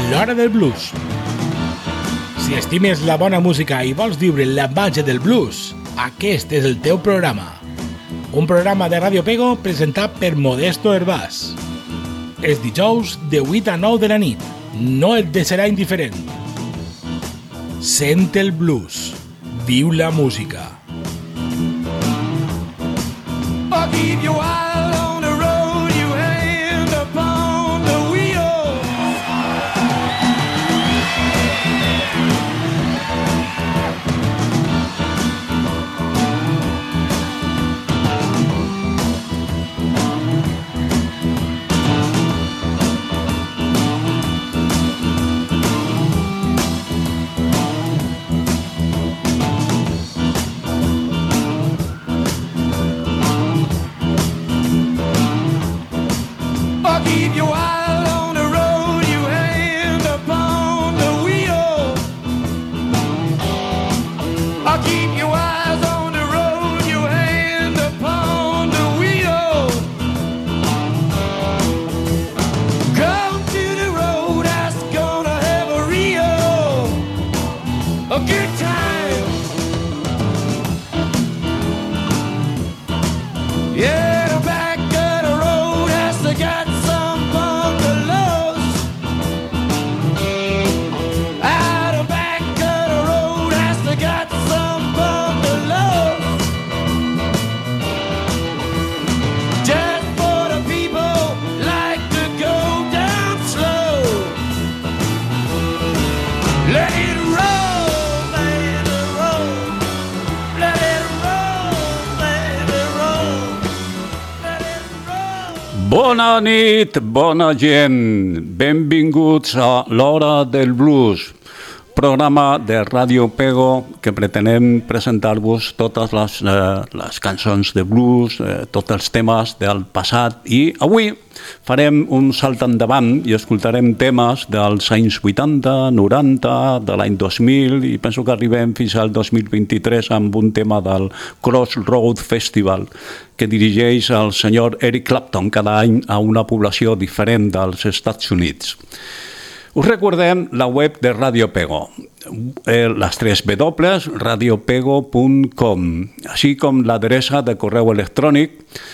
l'hora del blues. Si estimes la bona música i vols viure la màgia del blues, aquest és el teu programa. Un programa de Ràdio Pego presentat per Modesto Hervás. Els dijous de 8 a 9 de la nit. No et deixarà indiferent. Sent el blues. Viu la música. I'll keep you wild on the road, you hand upon the wheel. Keep you wild on the road, you hand upon the wheel. I'll keep you eyes on the road, you hand upon the wheel. Come to the road, that's gonna have a good time. Yeah, the back of the road has to get Bona nit, bona gent. Benvinguts a l'Hora del Blues, programa de Ràdio Pego que pretenem presentar-vos totes les cançons de blues, tots els temes del passat, i avui farem un salt endavant i escoltarem temes dels anys 80, 90, de l'any 2000, i penso que arribem fins al 2023 amb un tema del Crossroad Festival que dirigeix el senyor Eric Clapton cada any a una població diferent dels Estats Units. Us recordem la web de Ràdio Pego, les 3 W, radiopego.com, així com l'adreça de correu electrònic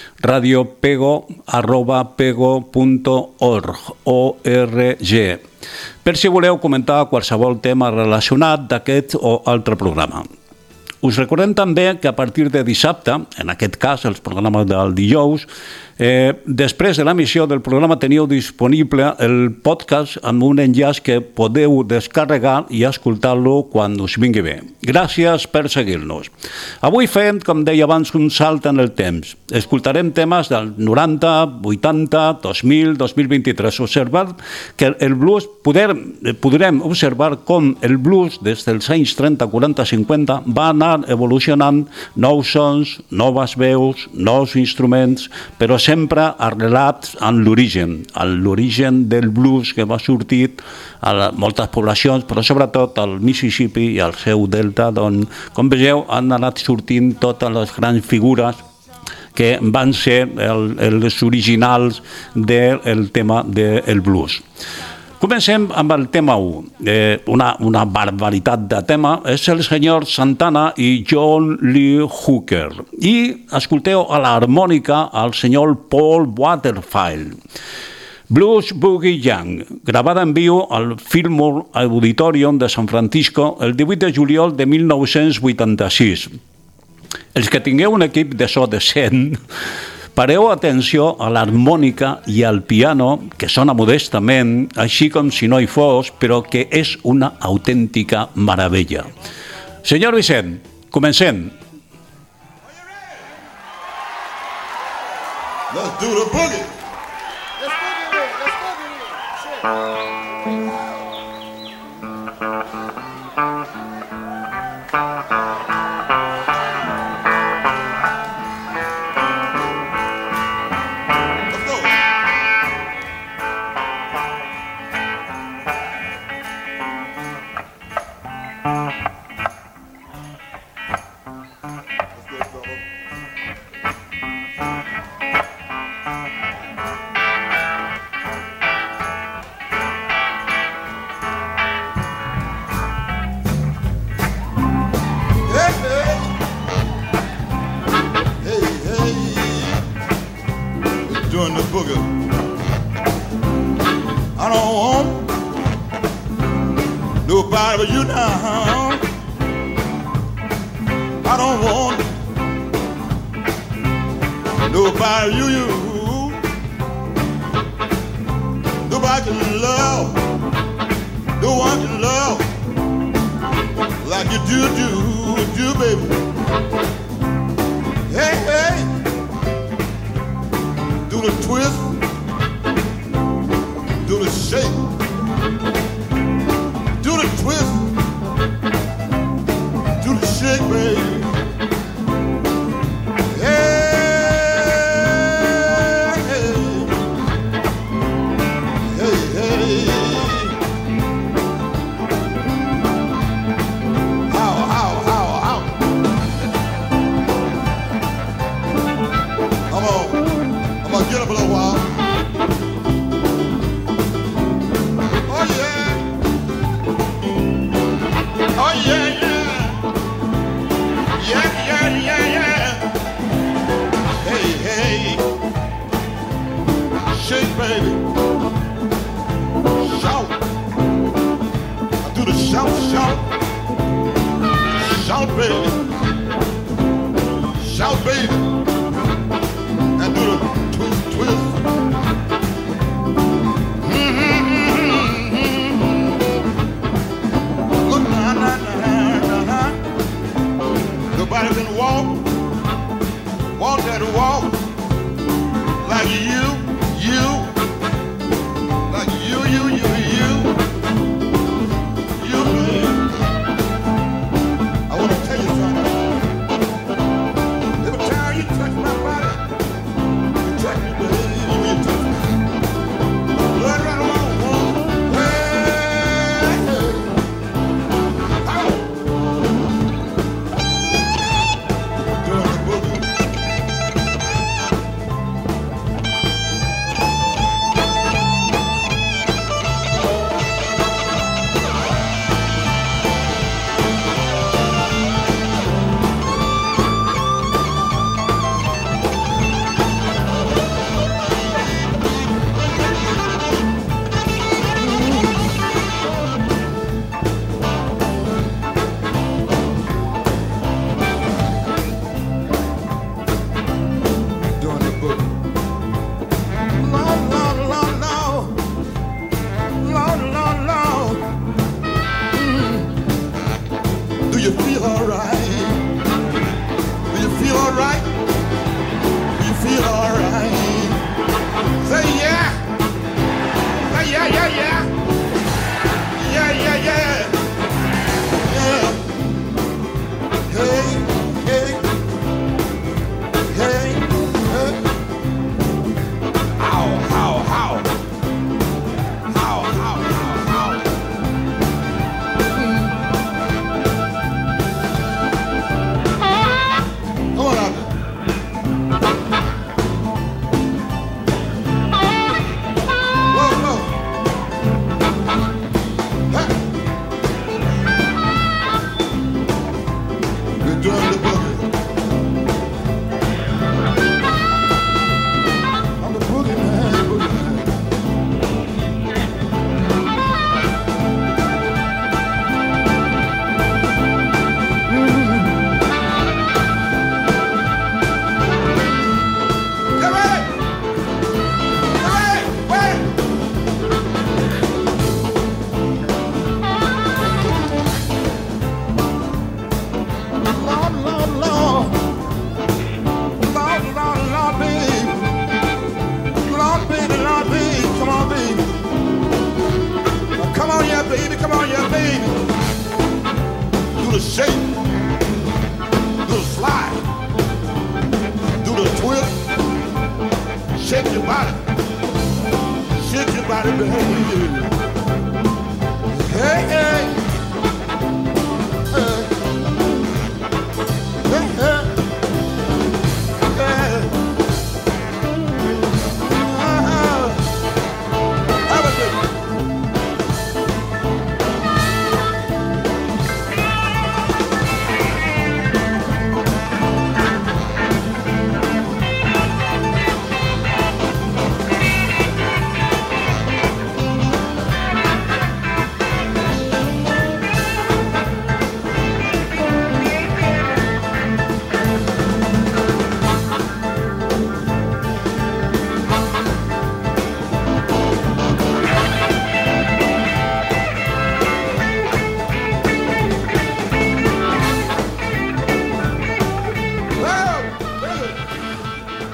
radiopego@pego.org, per si voleu comentar qualsevol tema relacionat d'aquest o altre programa. Us recordem també que a partir de dissabte, en aquest cas els programes del dijous, després de l'emissió del programa teniu disponible el podcast amb un enllaç que podeu descarregar i escoltar-lo quan us vingui bé. Gràcies per seguir-nos. Avui fem, com deia abans, un salt en el temps. Escoltarem temes del 90, 80, 2000, 2023. Observar que el blues, podrem observar com el blues des dels anys 30, 40, 50 va anar evolucionant, nous sons, noves veus, nous instruments, però sempre arrelats en l'origen del blues que va sortir a moltes poblacions, però sobretot al Mississippi i al seu delta, on, com vegeu, han anat sortint totes les grans figures que van ser els originals del tema del blues. Comencem amb el tema 1, una barbaritat de tema, és el senyor Santana i John Lee Hooker. I escolteu a l'harmònica el senyor Paul Waterfield. Blues Boogie Young, gravada en viu al Fillmore Auditorium de San Francisco el 18 de juliol de 1986. Els que tingueu un equip de so decent, pareu atenció a l'harmònica i al piano, que sona modestament, així com si no hi fos, però que és una autèntica meravella. Senyor Vicent, comencem. Let's do the boogie. doing the boogie. I don't want nobody but you now. I don't want nobody but you. Nobody can love, no one can love like you do, baby. Hey, hey, do the twist, do the shake, do the twist, do the shake, baby.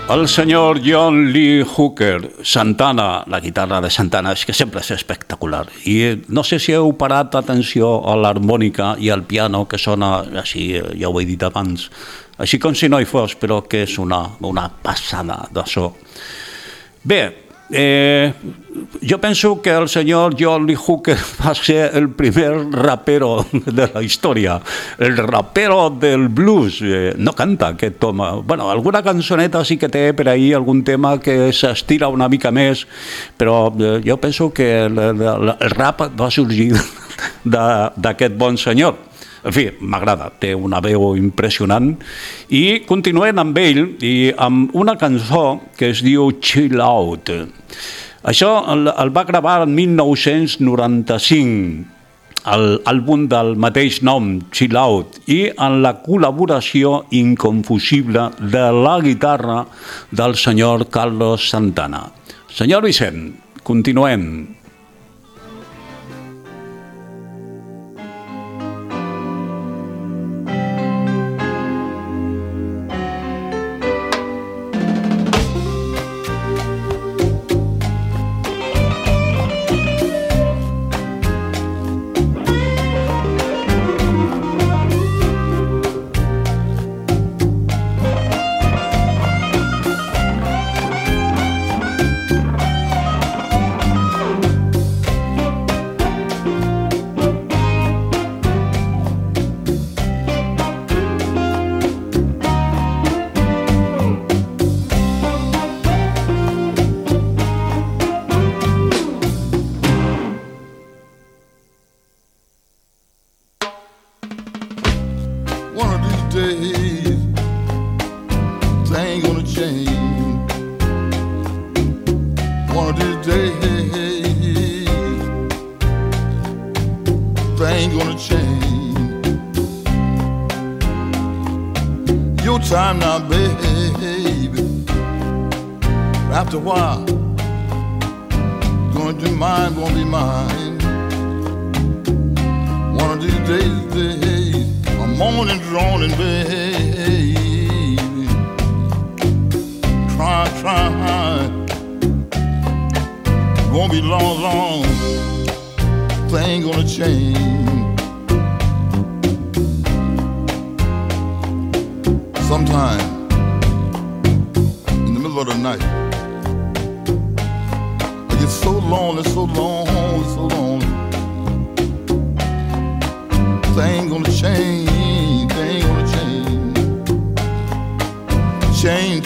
El senyor John Lee Hooker, Santana, la guitarra de Santana és que sempre és espectacular. I no sé si heu parat atenció a l'harmònica i al piano, que sona així, ja ho he dit abans, així com si no hi fos, però que és una passada de so. Bé, jo penso que el senyor John Lee Hooker va ser el primer rapero de la història, el rapero del blues. No canta aquest home. Bueno, alguna cançoneta sí que té per ahí, algun tema que s'estira una mica més, però jo penso que el rap va sorgir d'aquest bon senyor. En fi, m'agrada, té una veu impressionant. I continuem amb ell i amb una cançó que es diu Chill Out. Això el va gravar en 1995, l'àlbum del mateix nom, Chill Out, i en la col·laboració inconfusible de la guitarra del senyor Carlos Santana. Senyor Vicent, continuem. Time now, baby. After a while, gonna be mine, gonna be mine. One of these days, I'm moaning, droning, baby. Try. Won't be long. Thing gonna change. Sometime in the middle of the night, I get so lonely. Thing gonna change. Change.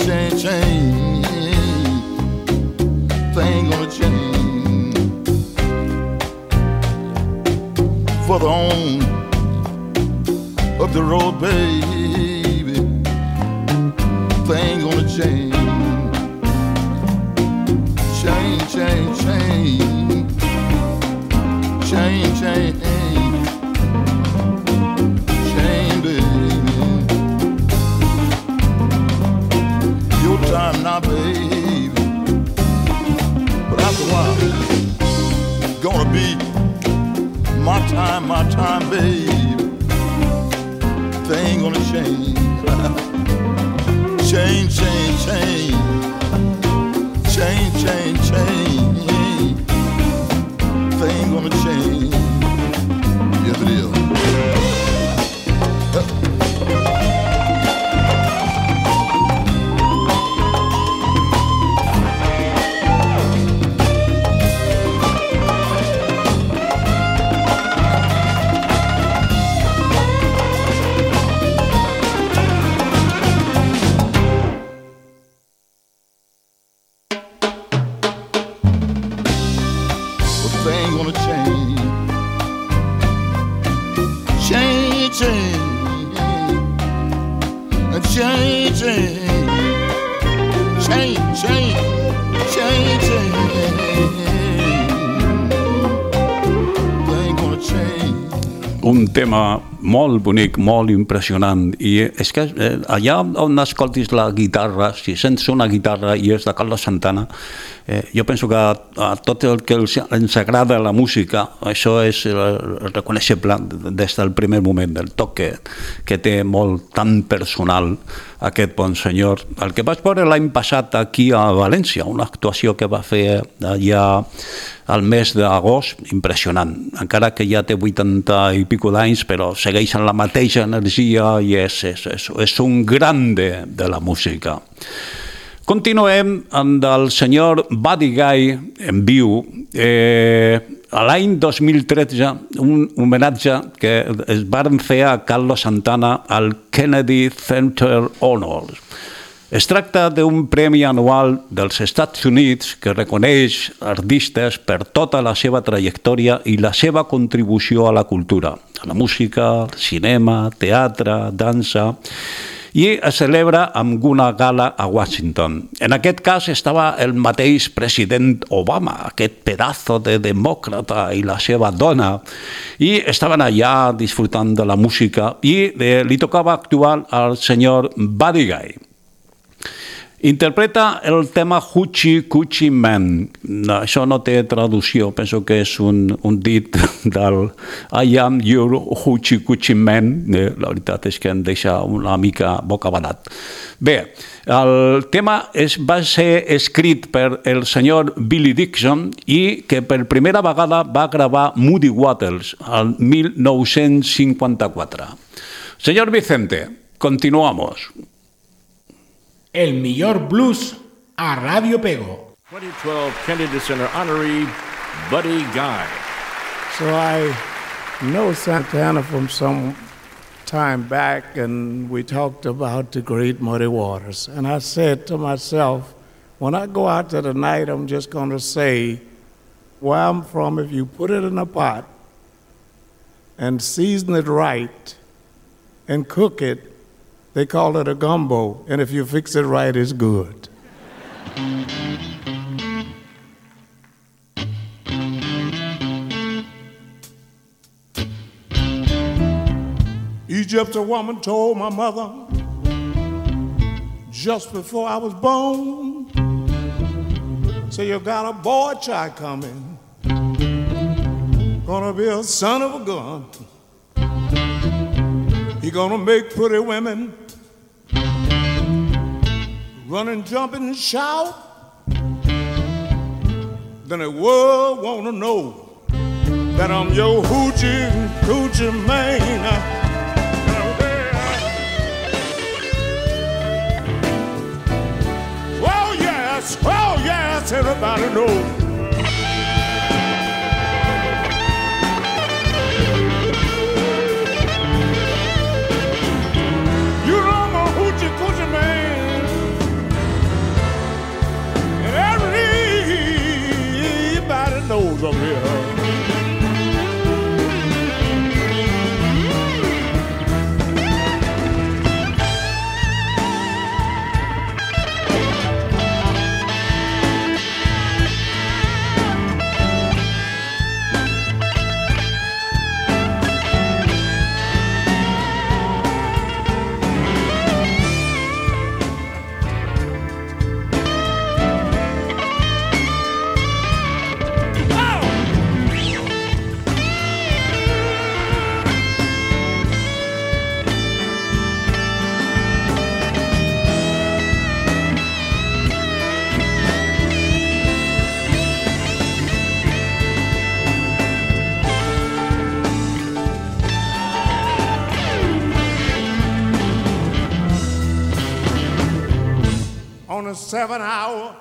Thing gonna change. Further on up the road, baby. Thing gonna change. Change, baby. Your time now, baby. But after a while, gonna be my time, baby. Thing gonna change. Change. Thing gonna change. Yes, it is. Un tema molt bonic, molt impressionant. I és que allà on escoltis la guitarra, si sents una guitarra i és de Carlos Santana, jo penso que a tot el que ens agrada la música, això és reconeixible des del primer moment, del toc que té molt tan personal aquest bon senyor. El que vaig veure l'any passat aquí a València, una actuació que va fer allà al mes d'agost, impressionant. Encara que ja té 80 i pico d'anys, però segueix amb la mateixa energia i és un grande de la música. Continuem amb el senyor Buddy Guy en viu. A l'any 2013, un homenatge que es van fer a Carlos Santana al Kennedy Center Honors. Es tracta d'un premi anual dels Estats Units que reconeix artistes per tota la seva trajectòria i la seva contribució a la cultura, a la música, cinema, teatre, dansa, i es celebra amb una gala a Washington. En aquest cas estava el mateix president Obama, aquest pedazo de demòcrata i la seva dona, i estaven allà disfrutant de la música i li tocava actuar al senyor Buddy Guy. Interpreta el tema Hoochie Coochie Man. Això no té traducció, penso que és un dit del I am your Hoochie Coochie Man. La veritat és que em deixa una mica bocabadat. Bé, el tema va ser escrit per el senyor Billy Dixon i que per primera vegada va gravar Muddy Waters al 1954. Señor Vicente, continuamos. El millor blues a Radio Pego. 2012 Kennedy Center honoree, Buddy Guy. So I know Santana from some time back, and we talked about the great Muddy Waters. And I said to myself, when I go out there tonight, I'm just going to say where I'm from. If you put it in a pot and season it right and cook it, they call it a gumbo, and if you fix it right, it's good. Egypt, a woman told my mother just before I was born, say you got a boy child coming, gonna be a son of a gun. He gonna make pretty women run and jump and shout. Then the world wanna know that I'm your hoochie coochie man. Oh yes, everybody knows. You know I'm a hoochie coochie man, and everybody knows I'm here. On a 7 hour,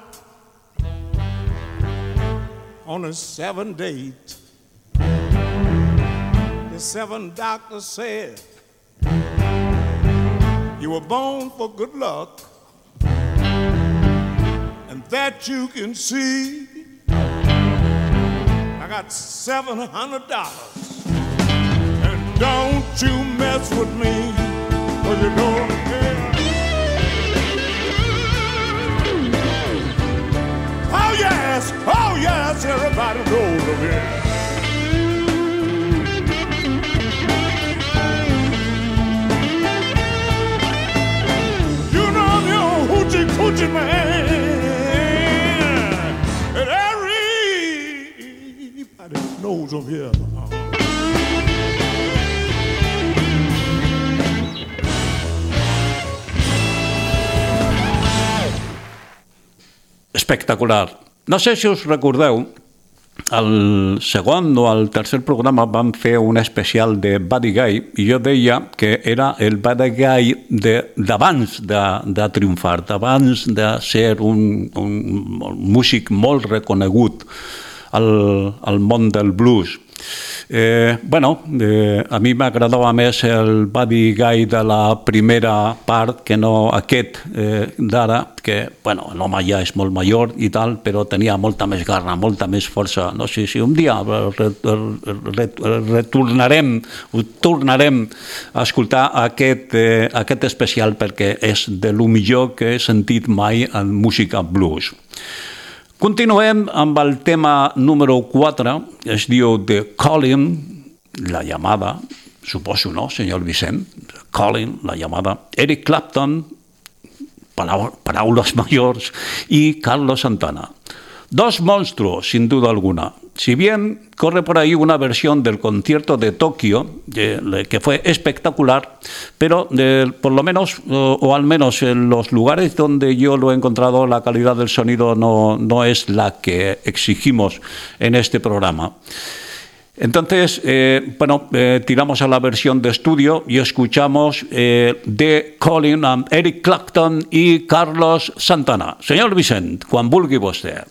on a 7 date, the 7 doctors said you were born for good luck, and that you can see. I got $700, and don't you mess with me, 'cause you don't care. Oh yes, everybody knows of it. preacher man, and everybody knows him here. Espectacular. No sé si us recordeu, al segon o al tercer programa vam fer un especial de Buddy Guy i jo deia que era el Buddy Guy d'abans de triomfar, d'abans de ser un músic molt reconegut al món del blues. A mi m'agradava més el Buddy Guy de la primera part que no aquest d'ara, que l'home ja és molt major i tal, però tenia molta més garra, molta més força. No sé si un dia tornarem a escoltar aquest especial perquè és de lo millor que he sentit mai en música blues. Continuem amb el tema número 4, es diu The Calling, la llamada, suposo, no, senyor Vicent? Calling, la llamada. Eric Clapton, paraules mayors, y Carlos Santana. Dos monstruos, sin duda alguna. Si bien corre por ahí una versión del concierto de Tokio, que fue espectacular, pero por lo menos, o al menos en los lugares donde yo lo he encontrado, la calidad del sonido no es la que exigimos en este programa. Entonces, tiramos a la versión de estudio y escuchamos The Calling amb Eric Clapton y Carlos Santana. Señor Vicent, quan vulgui vostè.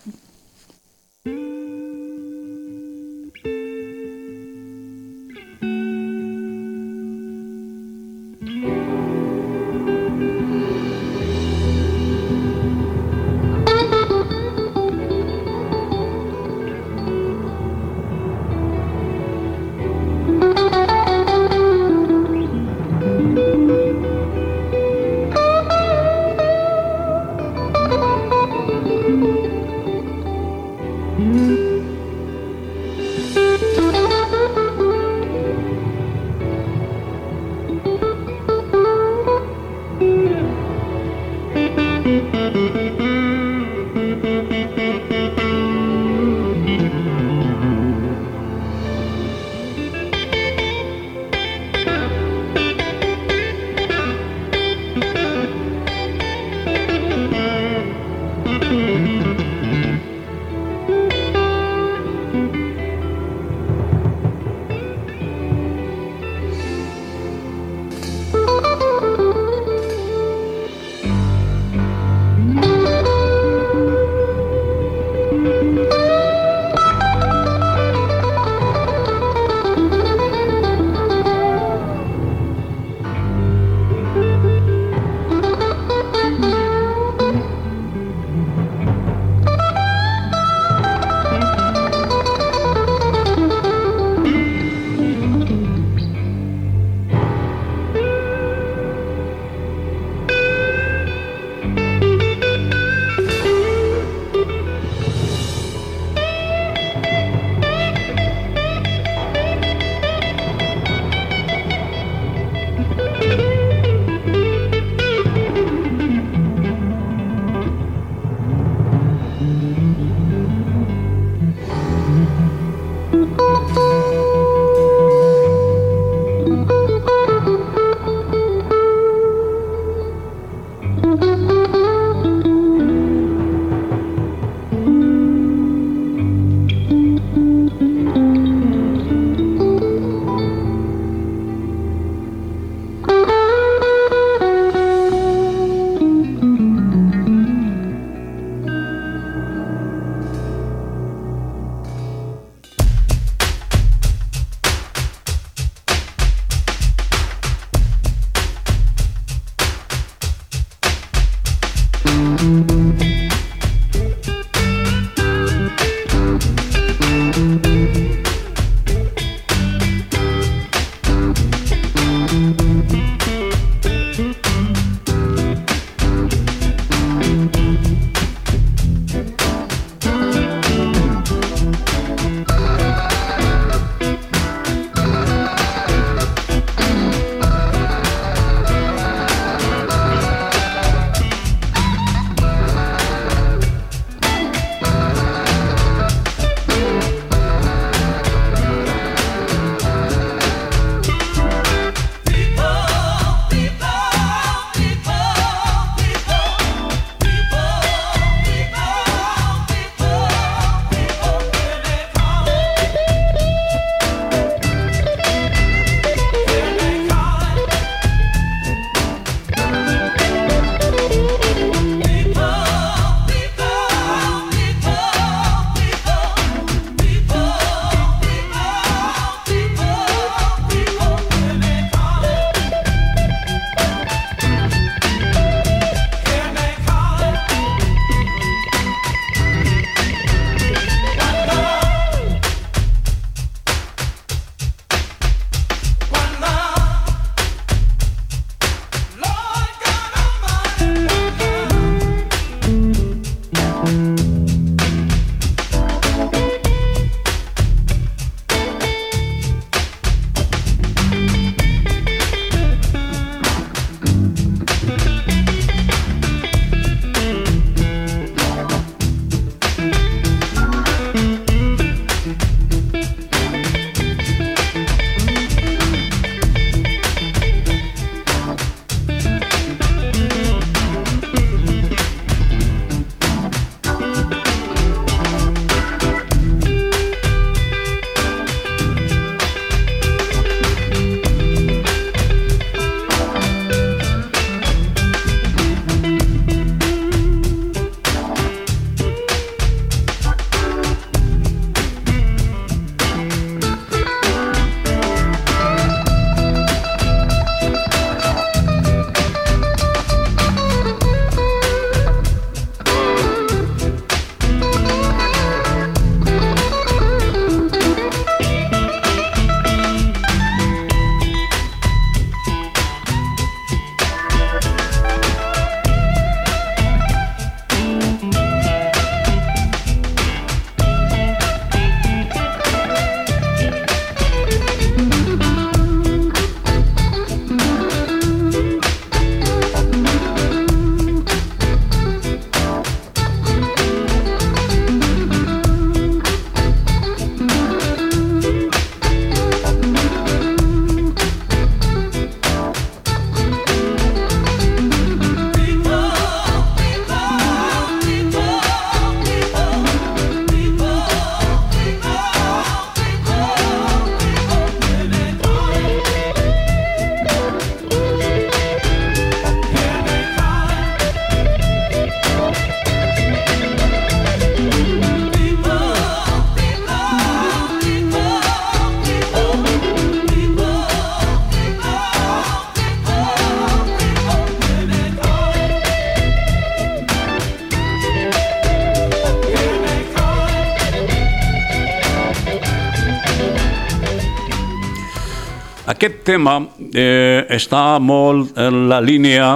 Aquest tema està molt en la línia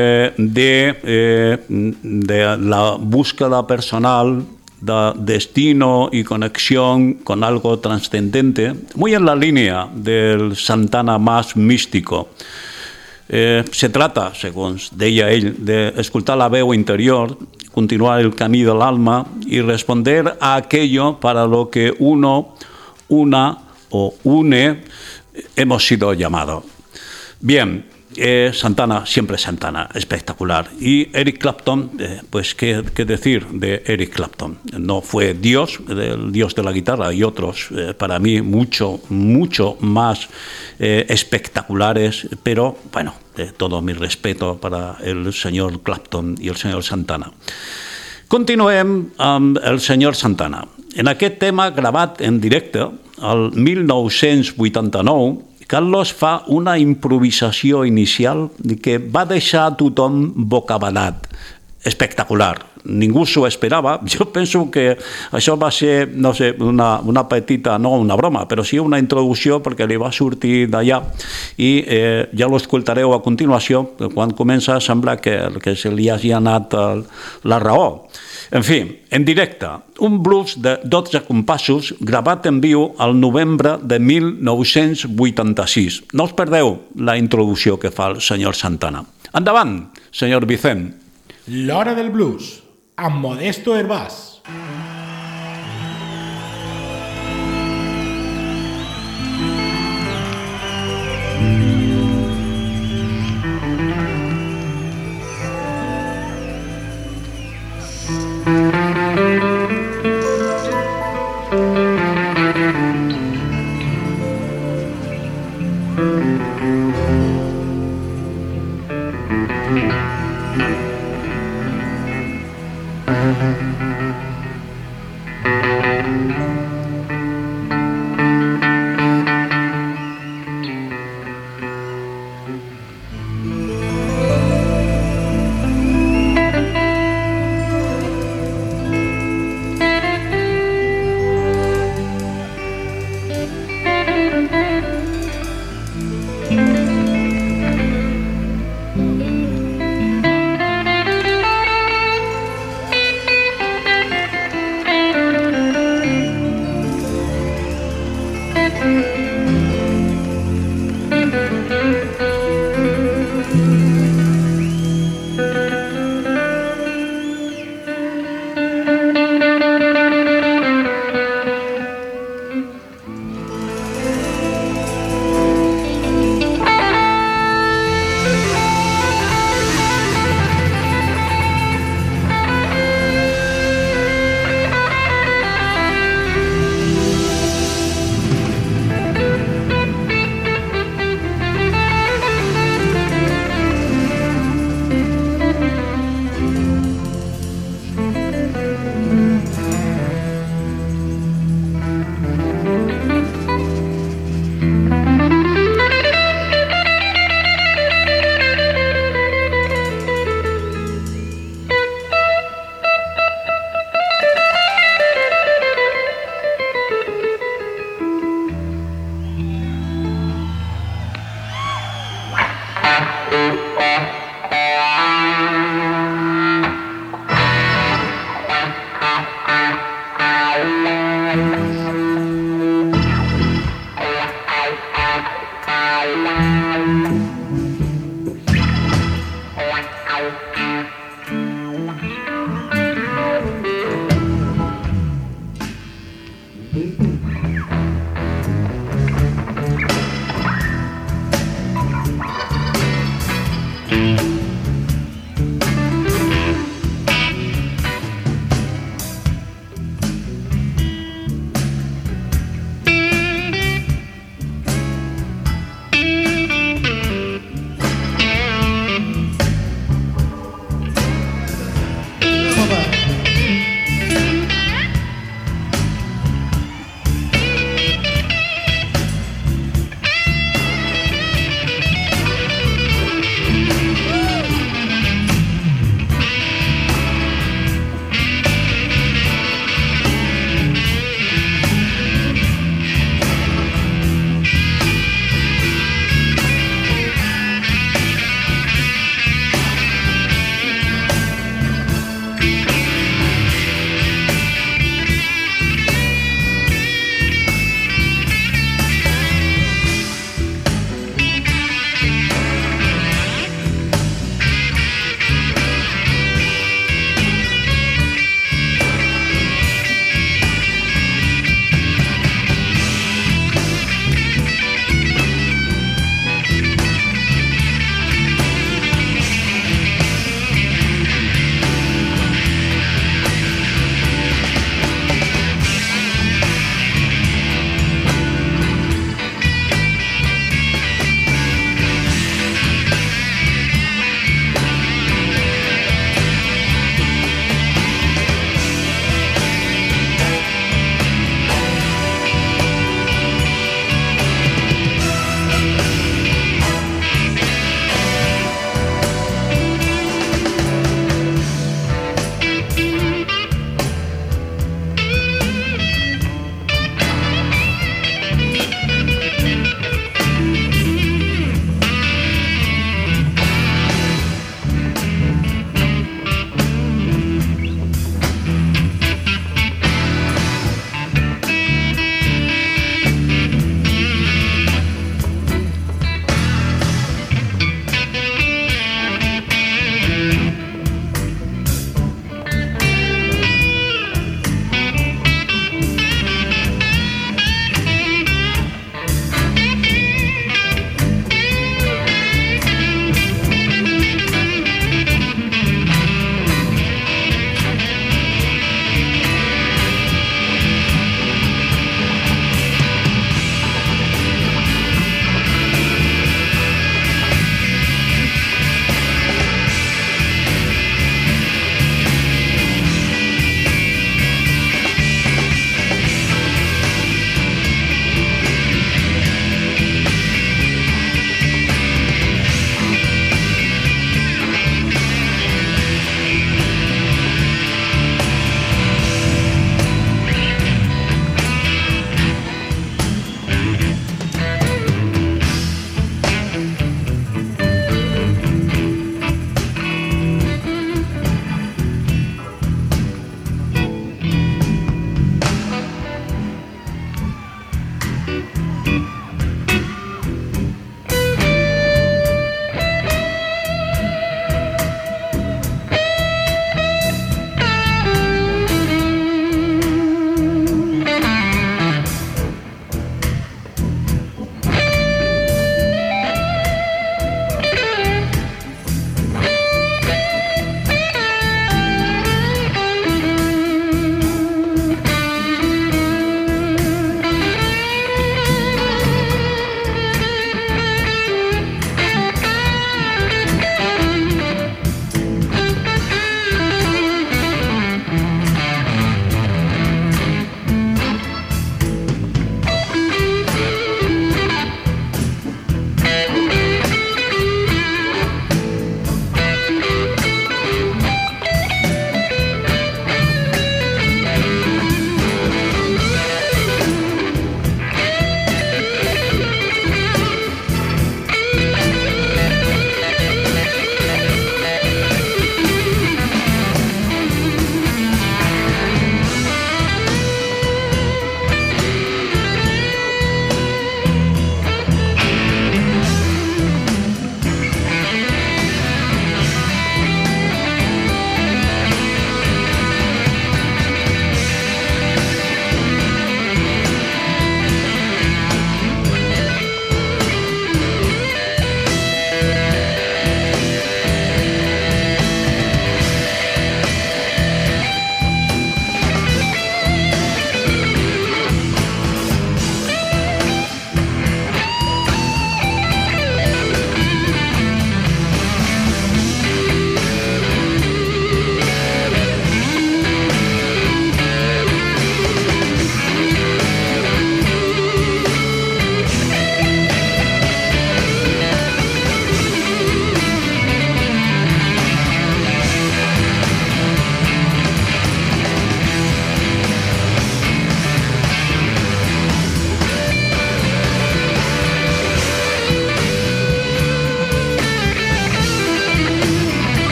de la búsqueda personal de destino y conexión con algo trascendente, muy en la línea del Santana más místico. Se trata, segons deia ell, d'escoltar la veu interior, continuar el camí de l'alma y responder a aquello para lo que uno, una o une hemos sido llamados. Bien, Santana, siempre Santana, espectacular. Y Eric Clapton, pues ¿qué decir de Eric Clapton? No fue Dios, el Dios de la guitarra, y otros, para mí, mucho más espectaculares, pero bueno, todo mi respeto para el señor Clapton y el señor Santana. Continuem amb el senyor Santana. En aquest tema gravat en directe, el 1989, Carlos fa una improvisació inicial que va deixar a tothom bocabadat. Espectacular. Ningú s'ho esperava. Jo penso que això va ser, no sé, una petita, no una broma, però sí una introducció perquè li va sortir d'allà i ja l'escoltareu a continuació. Quan comença sembla que se li hagi anat la raó. En fi, en directe, un blues de 12 compassos gravat en viu al novembre de 1986. No us perdeu la introducció que fa el senyor Santana. Endavant, senyor Vicent. L'hora del blues, amb Modesto Hervás.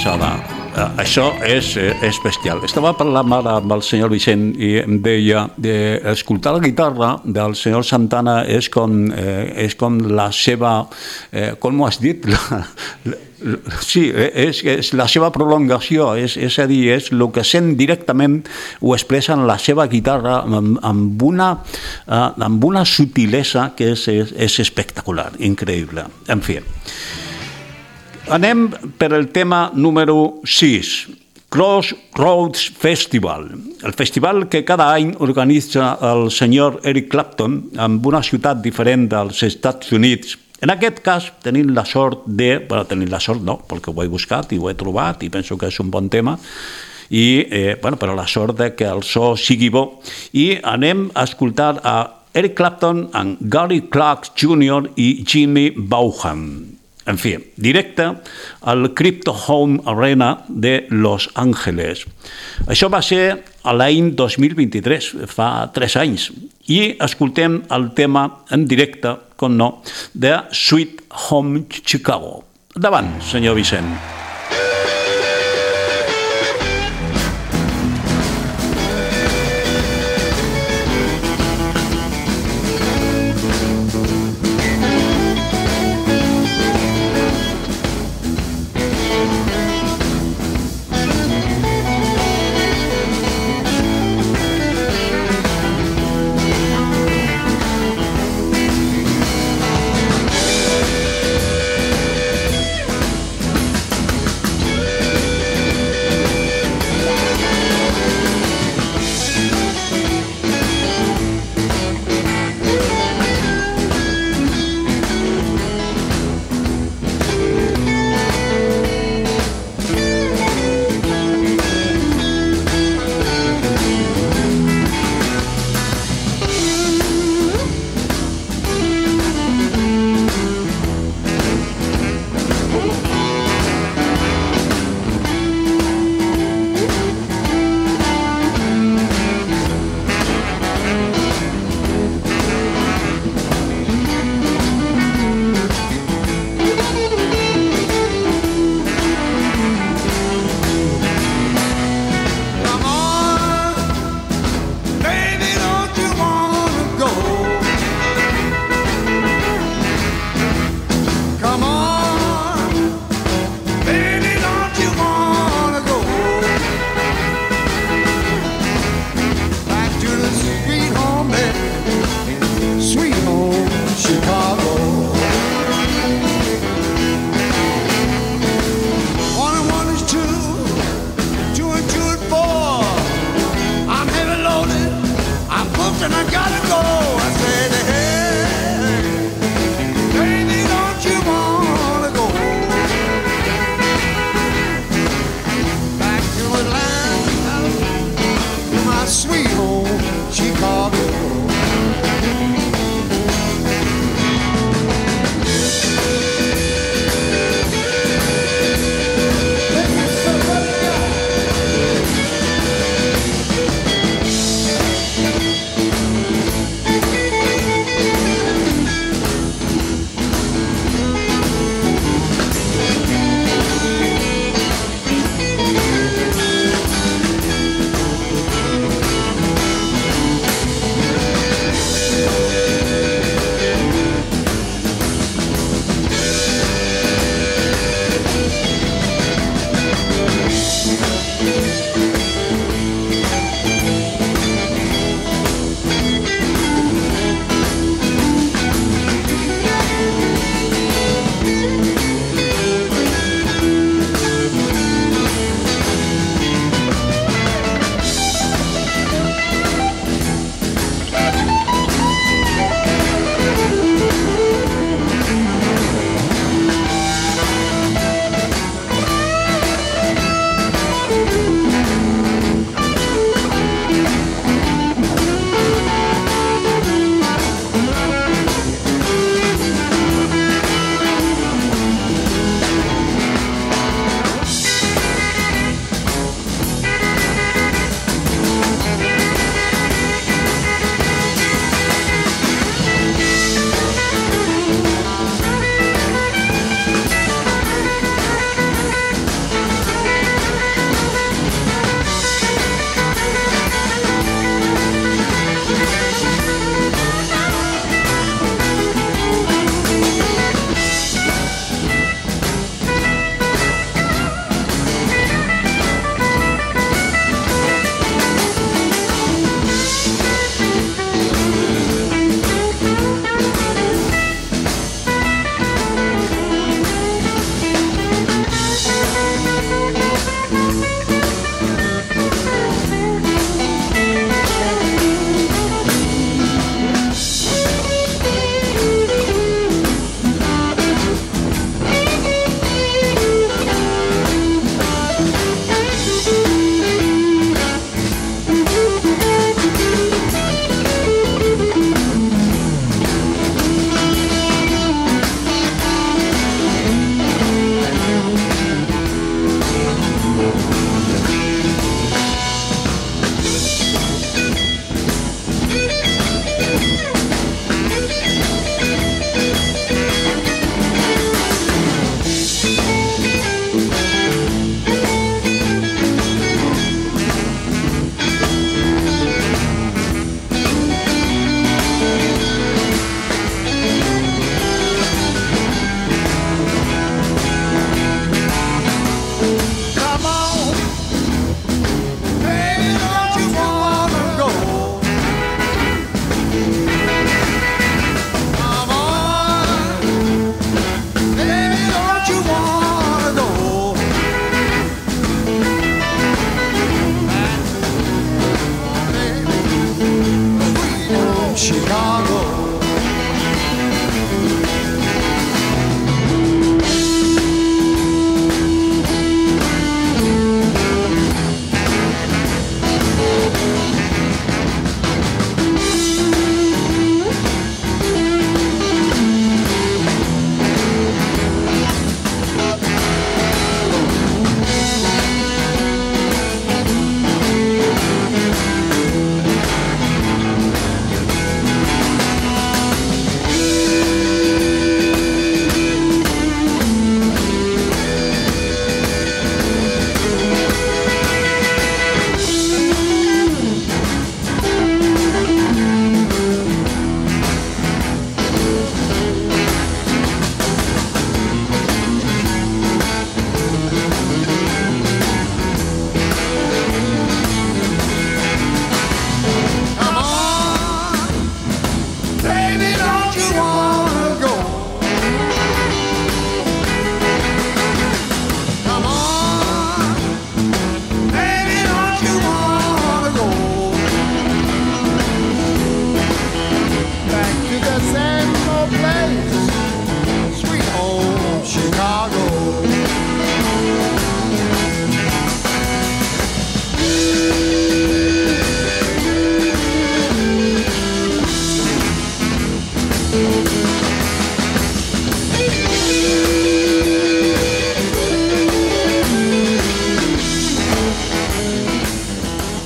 passada. Això és bestial. Estava parlant ara amb el senyor Vicent i em deia escoltar la guitarra del senyor Santana és com la seva, com ho has dit? Sí, és la seva prolongació, és a dir, és el que sent directament ho expressa en la seva guitarra amb una sutilesa que és espectacular, increïble. En fi, anem per el tema número 6, Crossroads Festival, el festival que cada any organitza el senyor Eric Clapton en una ciutat diferent dels Estats Units. En aquest cas, tenim la sort no, perquè ho he buscat i ho he trobat i penso que és un bon tema, però la sort que el so sigui bo. I anem a escoltar a Eric Clapton amb Gary Clark Jr. i Jimmy Vaughan. En fi, directe al Crypto Home Arena de Los Angeles. Això va ser a l'any 2023, fa 3 anys, i escoltem el tema en directe, com no, de Sweet Home Chicago. Endavant, senyor Vicent.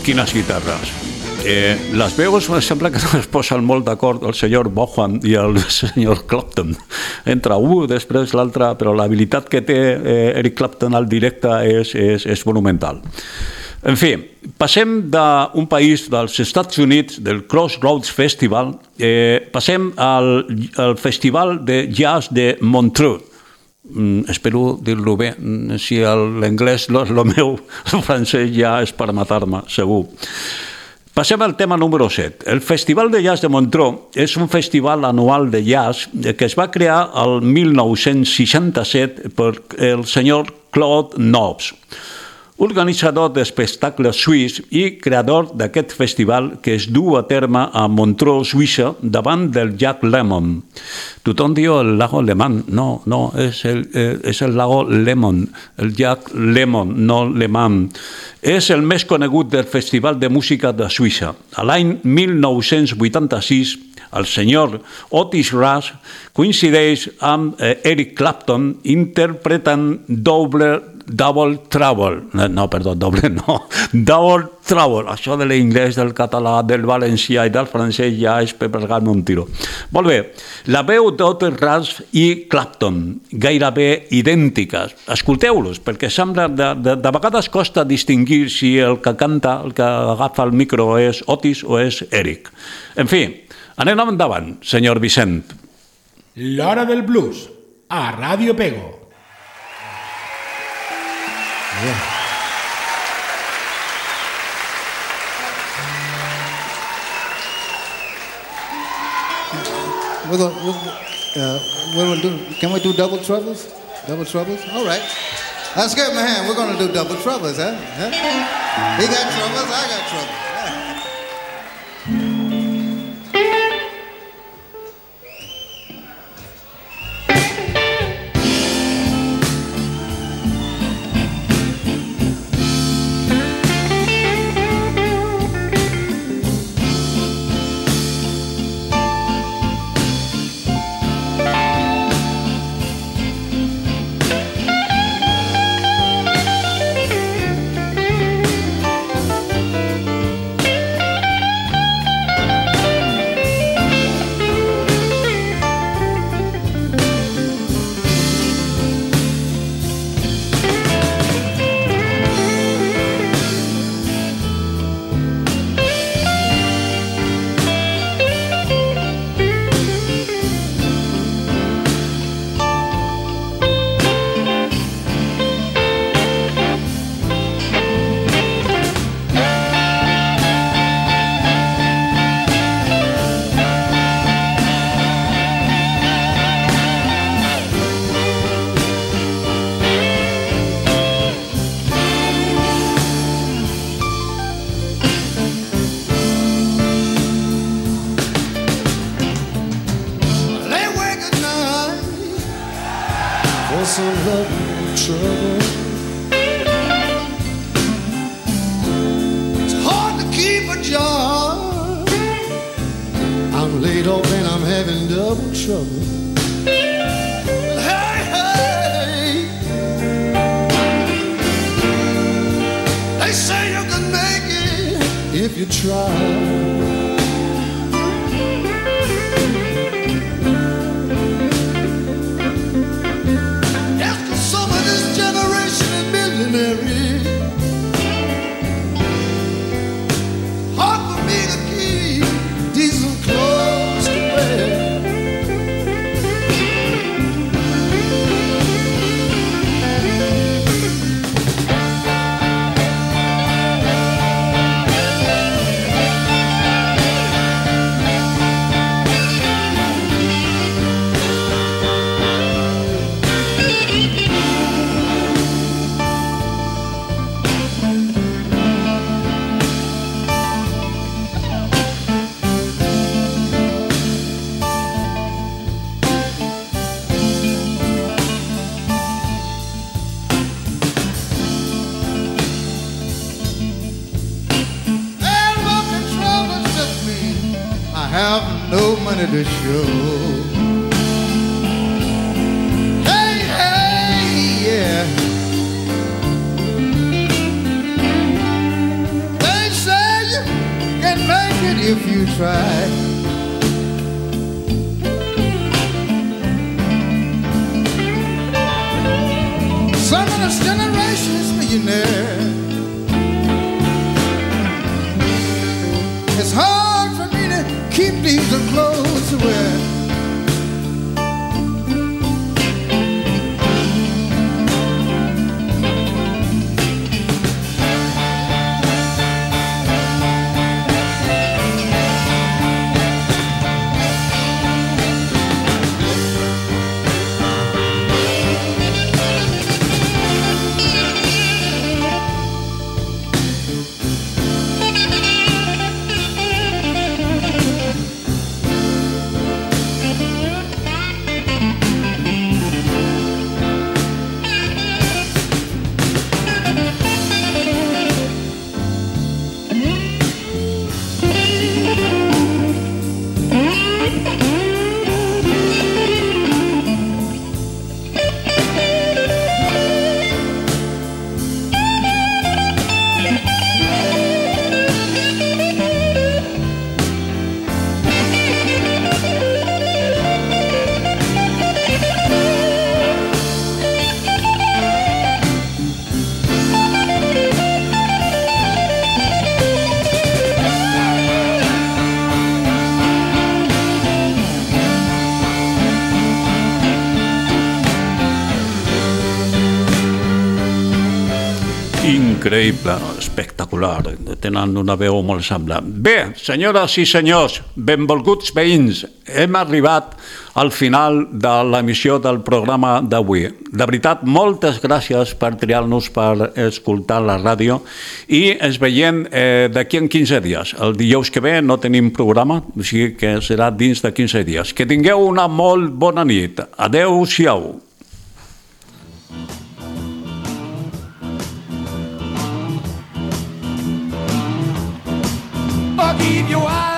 quines guitarres. Les veus sembla que no es posen molt d'acord el senyor Bohan i el senyor Clapton entre un, després l'altre, però l'habilitat que té Eric Clapton al directe és monumental. En fi, passem d'un país dels Estats Units, del Crossroads Festival, passem al Festival de Jazz de Montreux. Espero dir-lo bé, si l'anglès no és el meu, el francès ja és per matar-me, segur. Passem al tema número 7. El Festival de Jazz de Montreux és un festival anual de jazz que es va crear el 1967 per el senyor Claude Nobs, organitzador d'espectacles suís i creador d'aquest festival que es du a terme a Montreux, Suïssa, davant del llac Léman. Tothom diu el lago Léman. No, és el lago Léman, el llac Léman, no Léman. És el més conegut del Festival de Música de Suïssa. A l'any 1986, el senyor Otis Rush coincideix amb Eric Clapton interpretant Double Trouble. Double Trouble. Això de l'inglès, del català, del valencià i del francès ja és per pegar-me un tiro. Molt bé, la veu d'Otis Rush i Clapton, gairebé idèntiques. Escolteu-los, perquè sembla de vegades costa distingir si el que canta, el que agafa el micro és Otis o és Eric. En fi, anem endavant, senyor Vicent. L'hora del blues, a Ràdio Pego. Can we do double troubles? Double troubles? All right. Let's give him a hand. We're going to do double troubles, huh? He got troubles, I got troubles. To show. Hey, yeah. They say you try. Some of this generation is millionaire. It's hard for me to keep these clothes to wear. Increïble, espectacular, tenen una veu molt semblant. Bé, senyores i senyors, benvolguts veïns, hem arribat al final de l'emissió del programa d'avui. De veritat, moltes gràcies per triar-nos per escoltar la ràdio i ens veiem d'aquí en 15 dies. El dijous que ve no tenim programa, o sigui que serà dins de 15 dies. Que tingueu una molt bona nit. Adeu-siau. Keep your eyes